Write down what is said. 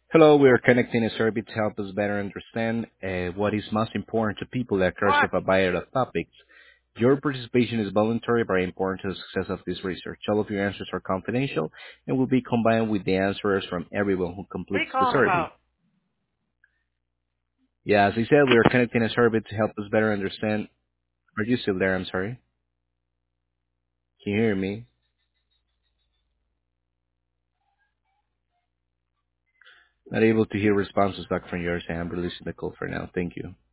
Hello, we are connecting a survey to help us better understand what is most important to people that cares What? about variety of topics. Your participation is voluntary but important to the success of this research. All of your answers are confidential and will be combined with the answers from everyone who What are completes you the calling survey. about? Yeah, as I said, we are connecting a survey to help us better understand. Are you still there? I'm sorry. Can you hear me? Not able to hear responses back from yours, and I'm releasing the call for now. Thank you.